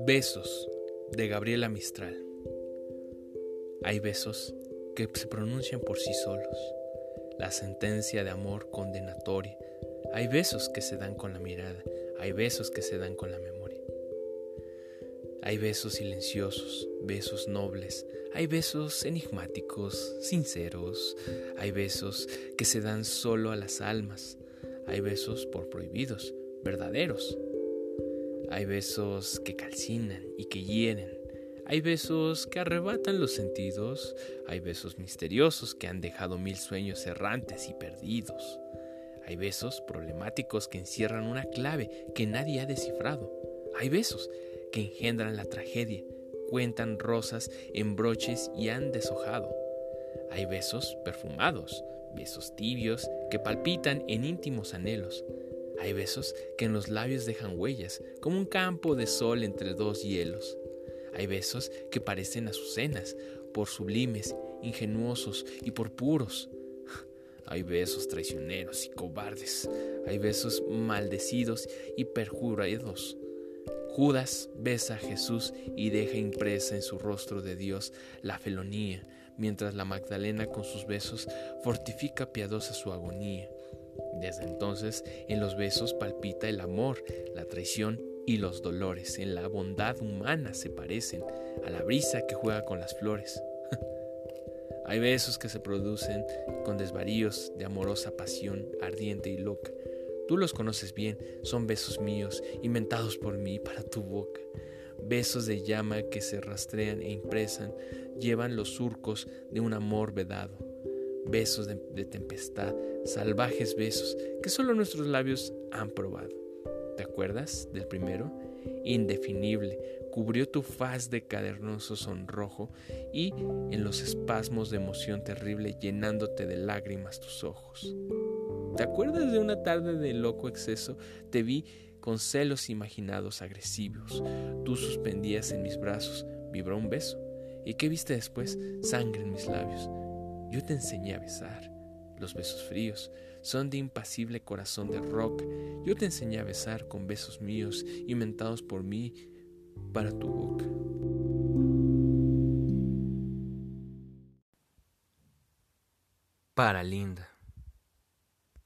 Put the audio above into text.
Besos, de Gabriela Mistral. Hay besos que se pronuncian por sí solos, la sentencia de amor condenatoria. Hay besos que se dan con la mirada, hay besos que se dan con la memoria. Hay besos silenciosos, besos nobles, hay besos enigmáticos, sinceros, hay besos que se dan solo a las almas, hay besos por prohibidos, verdaderos. Hay besos que calcinan y que hieren. Hay besos que arrebatan los sentidos. Hay besos misteriosos que han dejado 1000 sueños errantes y perdidos. Hay besos problemáticos que encierran una clave que nadie ha descifrado. Hay besos que engendran la tragedia, cuentan rosas en broches y han deshojado. Hay besos perfumados, besos tibios que palpitan en íntimos anhelos. Hay besos que en los labios dejan huellas, como un campo de sol entre dos hielos. Hay besos que parecen azucenas, por sublimes, ingenuosos y por puros. Hay besos traicioneros y cobardes. Hay besos maldecidos y perjurados. Judas besa a Jesús y deja impresa en su rostro de Dios la felonía, mientras la Magdalena con sus besos fortifica piadosa su agonía. Desde entonces, en los besos palpita el amor, la traición y los dolores. En la bondad humana se parecen a la brisa que juega con las flores. Hay besos que se producen con desvaríos de amorosa pasión ardiente y loca. Tú los conoces bien, son besos míos, inventados por mí para tu boca. Besos de llama que se rastrean e impresan, llevan los surcos de un amor vedado. Besos de tempestad, salvajes besos que solo nuestros labios han probado. ¿Te acuerdas del primero? Indefinible, cubrió tu faz de cavernoso sonrojo y en los espasmos de emoción terrible llenándote de lágrimas tus ojos. ¿Te acuerdas de una tarde de loco exceso? Te vi con celos imaginados agresivos. Tú suspendías en mis brazos, vibró un beso. ¿Y qué viste después? Sangre en mis labios. Yo te enseñé a besar. Los besos fríos son de impasible corazón de roca. Yo te enseñé a besar con besos míos, inventados por mí para tu boca. Para Linda.